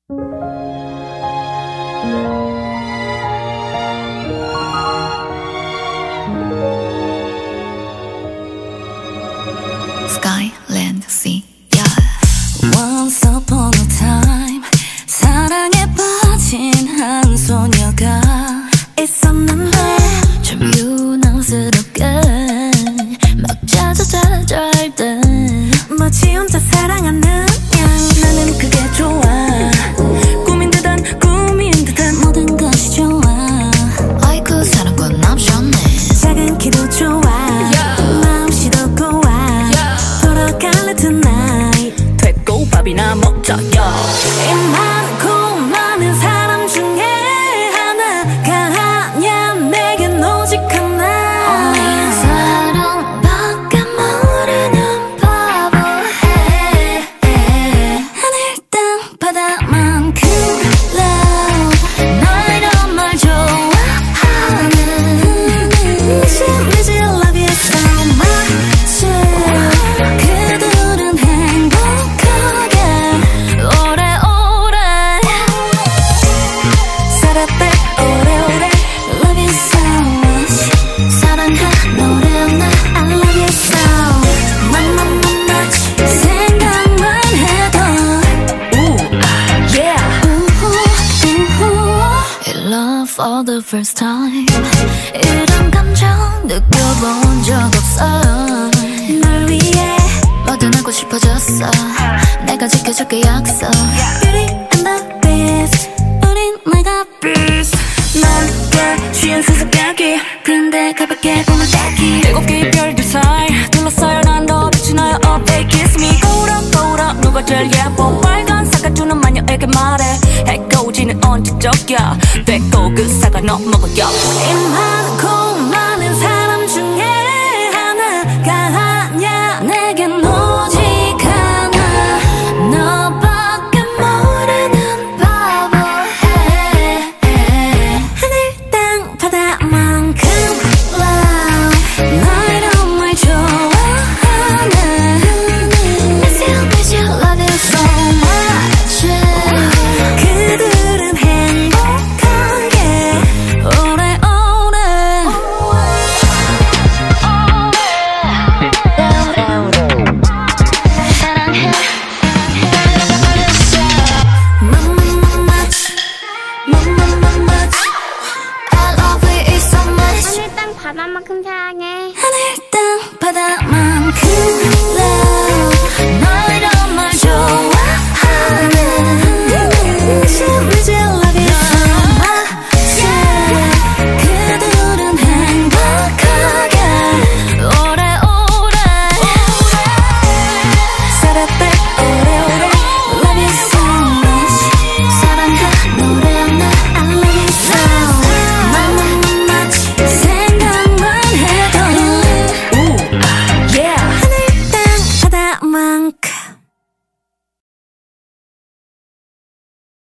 Sky, land, sea, yeah. Once upon a time 사랑에 빠진 한 소녀가 있었는데 좀 유난스럽게 막 짜잘짤 때 마치 혼자 사랑하는 양 나는 그게 좋아 꿈인 듯한 꿈인 듯한 모든 것이 좋아 아이고 사랑꾼 남셨네. 작은 키도 좋아 마음씨도 고와 돌아갈래 tonight 됐고 밥이나 먹자 이 많고 많은 사람 중에 하나가 아냐 내겐 오직 하나 사랑밖에 모르는 바보. 하늘 땅 바다만큼 love 널 정말 좋아하는 미치 I love you so much 그들은 행복하게 오래오래 살았대 오래오래 love you so much 사랑해 노래나 I love you so much 생각만 해도 yeah In love for the first time. 이런 감정 느껴본 적 없어. 널 위해 뭐든 하고 싶어졌어. 내가 지켜줄게 약속. Beauty and the Beast 우린 내가 Beast 난 취한 수수께끼 근데 가볍게 보면 딱히 7개의 별들 사이 둘러싸여 난 너 빛이 나요 up they kiss me 거울아 거울아 누가 제일 예뻐 빨간 사과 주는 마녀에게 말해 해코지는 언제적이야 됐고 그 사과 너 먹어요